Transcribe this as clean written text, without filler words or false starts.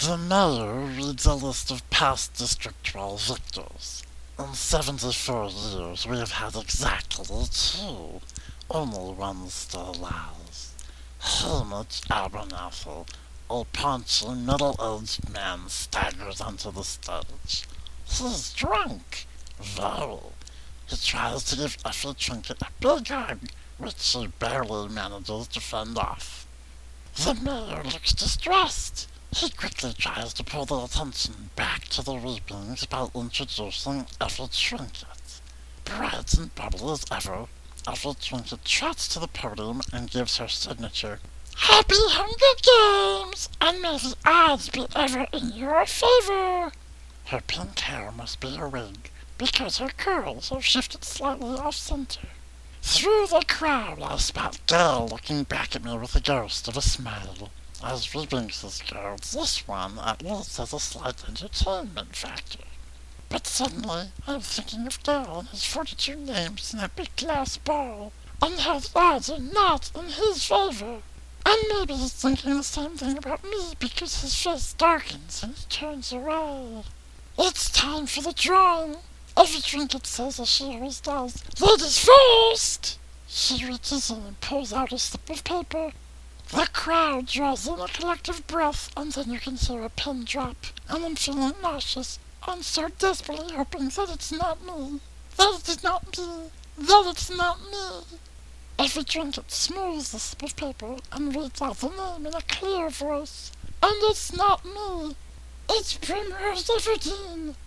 The mayor reads a list of past District 12 victors. In 74 years, we have had exactly two. Only one still alive. Hamish Abernathy, a paunchy, middle-aged man, staggers onto the stage. He's drunk. Very. He tries to give Effie Trinket a big hug, which she barely manages to fend off. The mayor looks distressed. He quickly tries to pull the attention back to the reapings by introducing Effie Trinket. Bright and bubbly as ever, Effie Trinket trots to the podium and gives her signature, "Happy Hunger Games, and may the odds be ever in your favor." Her pink hair must be a wig, because her curls are shifted slightly off-center. Through the crowd I spot Gail looking back at me with the ghost of a smile. As Reapings goes, this one at least has a slight entertainment factor. But suddenly I'm thinking of Gail and his 42 names in a big glass ball, and how the odds are not in his favor. And maybe he's thinking the same thing about me because his face darkens and he turns away. It's time for the drawing. Every Trinket says, as she always does, "Ladies first!" She reaches in and pulls out a slip of paper. The crowd draws in a collective breath, and then you can hear a pin drop, and I'm feeling nauseous. I'm so desperately hoping that it's not me. That it's not me. That it's not me. Every Trinket smooths the slip of paper and reads out the name in a clear voice. And it's not me. It's Primrose Everdeen.